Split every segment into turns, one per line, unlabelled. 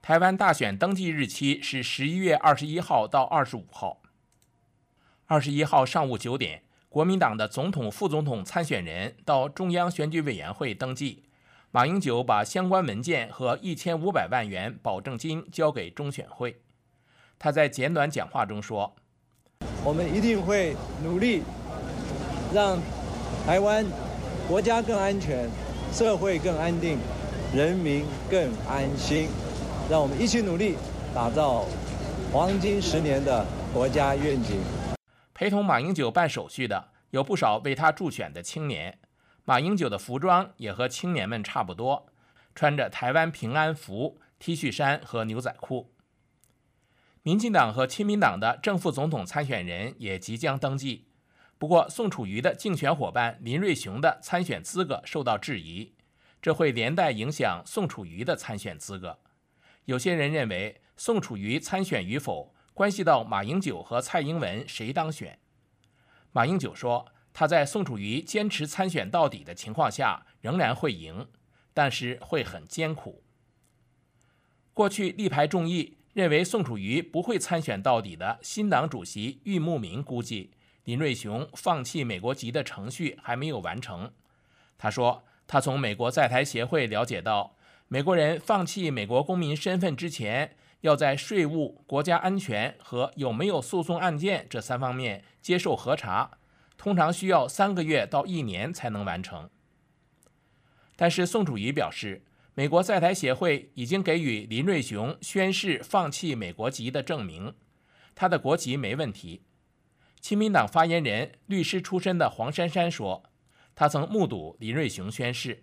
台湾大选登记日期是11月21号到25号。21号上午9点，国民党的总统、副总统参选人到中央选举委员会登记。马英九把相关文件和1500万元保证金交给中选会。他在简短讲话中说：“
我们一定会努力让台湾国家更安全，社会更安定，人民更安心。让我们一起努力，打造黄金10年的国家愿景。”
陪同马英九办手续的有不少为他助选的青年。马英九的服装也和青年们差不多，穿着台湾平安服、T 恤衫和牛仔裤。民进党和亲民党的正副总统参选人也即将登记，不过宋楚瑜的竞选伙伴林瑞雄的参选资格受到质疑，这会连带影响宋楚瑜的参选资格。有些人认为宋楚瑜参选与否关系到马英九和蔡英文谁当选。马英九说，他在宋楚瑜坚持参选到底的情况下仍然会赢，但是会很艰苦。过去力排众议认为宋楚瑜不会参选到底的新党主席郁慕明估计，林瑞雄放弃美国籍的程序还没有完成。他说，他从美国在台协会了解到，美国人放弃美国公民身份之前，要在税务、国家安全和有没有诉讼案件这3方面接受核查，通常需要3个月到1年才能完成。但是宋楚瑜表示，美国在台协会已经给予林瑞雄宣誓放弃美国籍的证明，他的国籍没问题。亲民党发言人、律师出身的黄珊珊说，他曾目睹林瑞雄宣誓。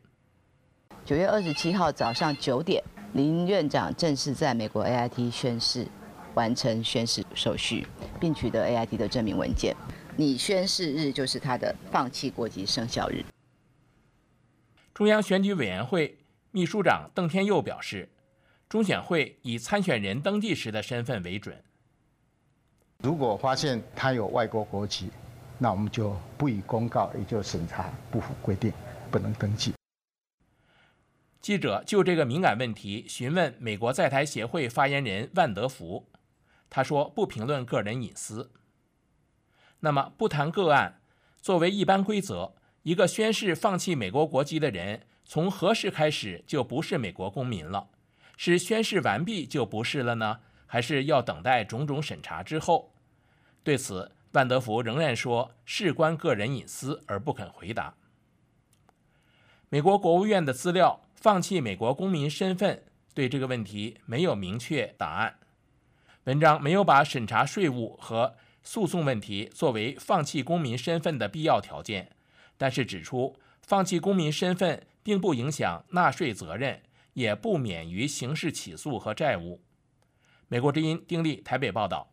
9月27号早上9点，林院长正式在美国 AIT 宣誓，完成宣誓手续，并取得 AIT 的证明文件。你宣誓日就是他的放弃国籍生效日。
中央选举委员会秘书长邓天佑表示，中选会以参选人登记时的身份为准。
如果发现他有外国国籍，那我们就不予公告，也就审查不符规定，不能登记。
记者就这个敏感问题询问美国在台协会发言人万德福，他说不评论个人隐私。那么不谈个案，作为一般规则，一个宣誓放弃美国国籍的人，从何时开始就不是美国公民了？是宣誓完毕就不是了呢，还是要等待种种审查之后？对此，万德福仍然说事关个人隐私而不肯回答。美国国务院的资料放弃美国公民身份对这个问题没有明确答案。文章没有把审查税务和诉讼问题作为放弃公民身份的必要条件，但是指出放弃公民身份并不影响纳税责任，也不免于刑事起诉和债务。美国之音丁力台北报道。